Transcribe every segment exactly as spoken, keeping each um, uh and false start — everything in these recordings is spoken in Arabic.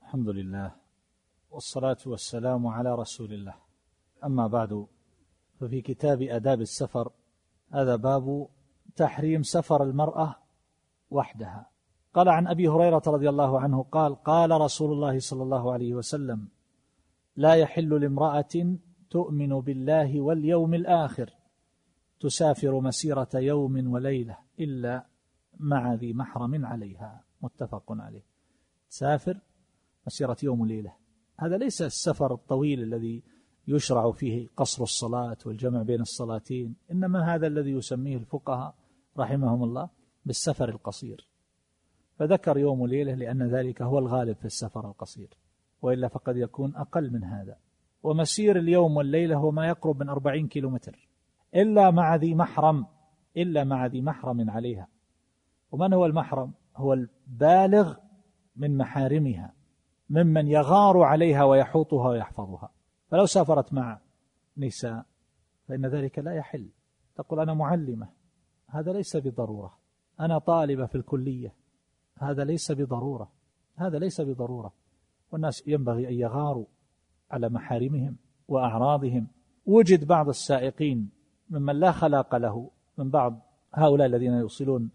الحمد لله والصلاة والسلام على رسول الله. أما بعد، ففي كتاب آداب السفر هذا باب تحريم سفر المرأة وحدها. قال عن أبي هريرة رضي الله عنه قال قال رسول الله صلى الله عليه وسلم: لا يحل لامرأة تؤمن بالله واليوم الآخر تسافر مسيرة يوم وليلة إلا مع ذي محرم عليها. متفق عليه. تسافر مسيرة يوم وليلة، هذا ليس السفر الطويل الذي يشرع فيه قصر الصلاة والجمع بين الصلاتين، إنما هذا الذي يسميه الفقهاء رحمهم الله بالسفر القصير، فذكر يوم وليلة لأن ذلك هو الغالب في السفر القصير، وإلا فقد يكون أقل من هذا. ومسير اليوم والليلة هو ما يقرب من أربعين كيلومتر إلا مع ذي محرم إلا مع ذي محرم عليها. ومن هو المحرم؟ هو البالغ من محارمها، ممن يغار عليها ويحوطها ويحفظها. فلو سافرت مع نساء فإن ذلك لا يحل. تقول أنا معلمة، هذا ليس بضرورة. أنا طالبة في الكلية، هذا ليس بضرورة. هذا ليس بضرورة. والناس ينبغي أن يغاروا على محارمهم وأعراضهم. وجد بعض السائقين ممن لا خلاق له من بعض هؤلاء الذين يوصلون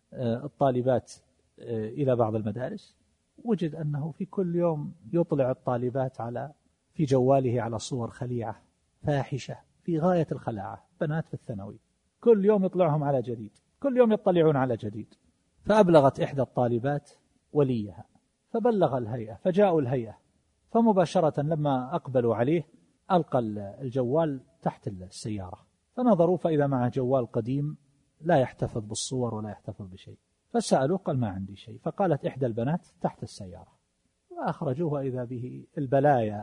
الطالبات إلى بعض المدارس، وجد أنه في كل يوم يطلع الطالبات على في جواله على صور خليعة فاحشة في غاية الخلاعة، بنات في الثانوي، كل يوم يطلعهم على جديد، كل يوم يطلعون على جديد. فأبلغت إحدى الطالبات وليها فبلغ الهيئة، فجاءوا الهيئة، فمباشرة لما أقبلوا عليه ألقى الجوال تحت السيارة، فنظروا فإذا معه جوال قديم لا يحتفظ بالصور ولا يحتفظ بشيء. فسألوا قال ما عندي شيء. فقالت إحدى البنات تحت السيارة، وأخرجوها إذا به البلايا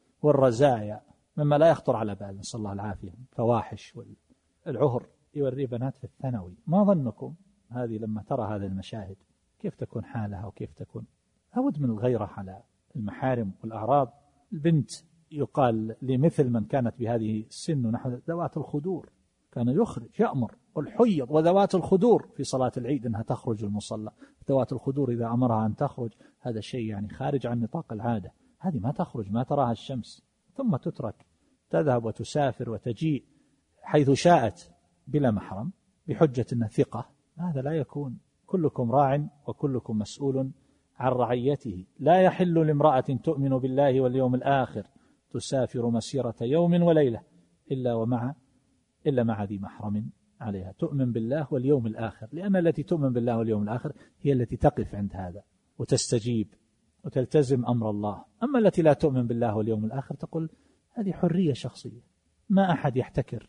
والرزايا مما لا يخطر على بال، نسأل الله العافية، فواحش والعهر يوري بنات في الثانوي. ما ظنكم هذه لما ترى هذه المشاهد كيف تكون حالها وكيف تكون؟ أود من الغيرة على المحارم والأعراض. البنت يقال لمثل من كانت بهذه السن نحو ذوات الخدور، كان يخرج يأمر والحيض وذوات الخدور في صلاة العيد أنها تخرج المصلى. ذوات الخدور إذا أمرها أن تخرج هذا شيء يعني خارج عن نطاق العادة، هذه ما تخرج، ما تراها الشمس، ثم تترك تذهب وتسافر وتجيء حيث شاءت بلا محرم بحجة أنها ثقة. هذا لا يكون. كلكم راع وكلكم مسؤول عن رعيته. لا يحل لامرأة تؤمن بالله واليوم الآخر تسافر مسيرة يوم وليلة إلا ومع إلا مع ذي محرم عليها. تؤمن بالله واليوم الآخر، لأن التي تؤمن بالله واليوم الآخر هي التي تقف عند هذا وتستجيب وتلتزم أمر الله. أما التي لا تؤمن بالله واليوم الآخر تقول هذه حرية شخصية، ما أحد يحتكر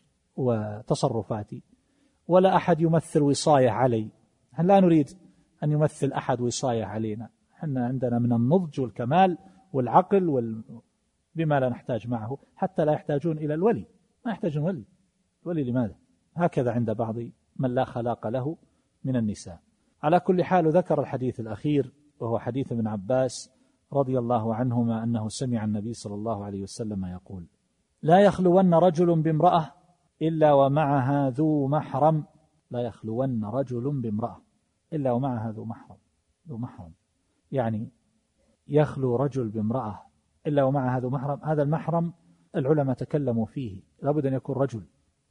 وتصرفاتي ولا أحد يمثل وصاية علي. نحن لا نريد أن يمثل أحد وصاية علينا، حنا عندنا من النضج والكمال والعقل وال... بما لا نحتاج معه، حتى لا يحتاجون إلى الولي، ما يحتاجون ولي. ولي لماذا؟ هكذا عند بعض من لا خلاق له من النساء. على كل حال، ذكر الحديث الأخير وهو حديث ابن عباس رضي الله عنهما أنه سمع النبي صلى الله عليه وسلم يقول: لا يخلون رجل بامرأة إلا ومعها ذو محرم. لا يخلون رجل بامرأة إلا ومعها ذو محرم. ذو محرم يعني يخلو رجل بامرأة إلا ومعها ذو محرم. هذا المحرم العلماء تكلموا فيه، لابد أن يكون رجل،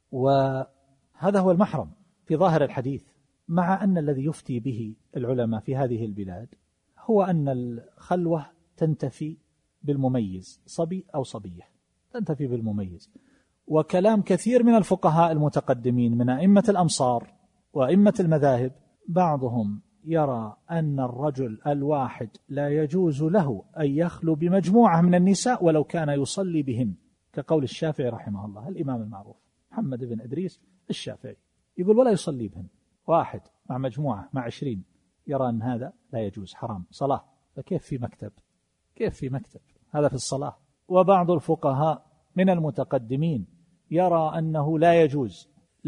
وهذا هو المحرم في ظاهر الحديث، مع أن الذي يفتي به العلماء في هذه البلاد هو أن الخلوة تنتفي بالمميز، صبي أو صبية، تنتفي بالمميز. وكلام كثير من الفقهاء المتقدمين من أئمة الأمصار وأئمة المذاهب، بعضهم يرى أن الرجل الواحد لا يجوز له أن يخلو بمجموعة من النساء ولو كان يصلي بهن، كقول الشافعي رحمه الله، الإمام المعروف محمد بن إدريس الشافعي، يقول ولا يصلي بهن، واحد مع مجموعة مع عشرين، يرى أن هذا لا يجوز، حرام، صلاة. فكيف في مكتب؟ كيف في مكتب؟ هذا في الصلاة. وبعض الفقهاء من المتقدمين يرى أنه لا يجوز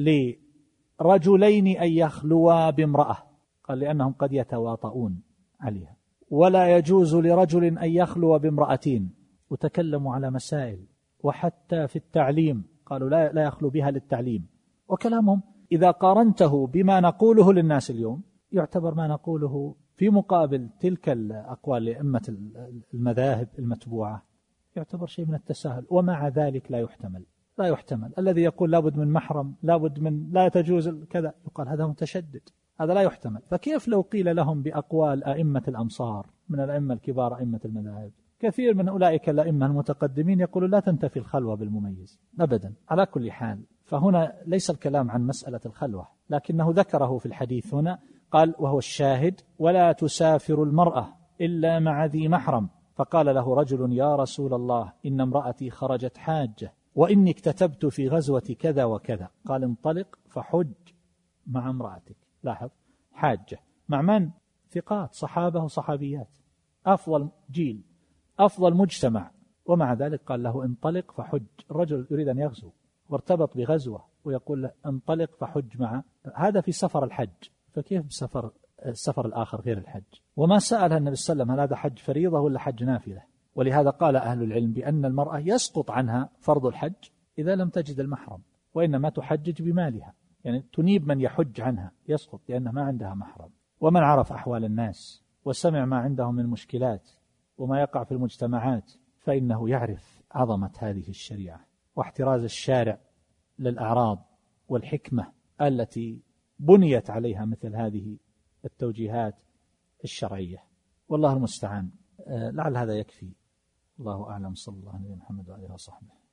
لرجلين أن يخلوا بامرأة، قال لأنهم قد يتواطؤون عليها. ولا يجوز لرجل أن يخلو بامرأتين، وتكلموا على مسائل. وحتى في التعليم قالوا لا لا يخلو بها للتعليم. وكلامهم إذا قارنته بما نقوله للناس اليوم يعتبر ما نقوله في مقابل تلك الأقوال لأئمة المذاهب المتبوعة يعتبر شيء من التساهل، ومع ذلك لا يحتمل لا يحتمل الذي يقول لابد من محرم، لابد من لا تجوز كذا، يقال هذا متشدد، هذا لا يحتمل. فكيف لو قيل لهم بأقوال أئمة الأمصار من الأئمة الكبار أئمة المذاهب؟ كثير من أولئك الأئمة المتقدمين يقولون لا تنتفي الخلوة بالمميز أبدا. على كل حال، فهنا ليس الكلام عن مسألة الخلوة، لكنه ذكره في الحديث هنا، قال وهو الشاهد: ولا تسافر المرأة إلا مع ذي محرم. فقال له رجل: يا رسول الله، إن امرأتي خرجت حاجة، وإني اكتتبت في غزوة كذا وكذا. قال: انطلق فحج مع امرأتك. لاحظ، حاجة مع من؟ ثقات، صحابة وصحابيات، أفضل جيل، أفضل مجتمع، ومع ذلك قال له انطلق فحج. الرجل يريد أن يغزو وارتبط بغزوة ويقول له انطلق فحج مع، هذا في سفر الحج، فكيف بسفر السفر الآخر غير الحج؟ وما سألها النبي صلى الله عليه وسلم هل هذا حج فريضة ولا حج نافلة. ولهذا قال أهل العلم بأن المرأة يسقط عنها فرض الحج إذا لم تجد المحرم، وإنما تحجج بمالها، يعني تنيب من يحج عنها، يسقط لأنها ما عندها محرم. ومن عرف أحوال الناس وسمع ما عندهم من مشكلات وما يقع في المجتمعات فإنه يعرف عظمة هذه الشريعة واحتراز الشارع للأعراض والحكمة التي بنيت عليها مثل هذه التوجيهات الشرعية. والله المستعان. لعل هذا يكفي. الله أعلم. صلى الله عليه محمد وعلى آله وصحبه.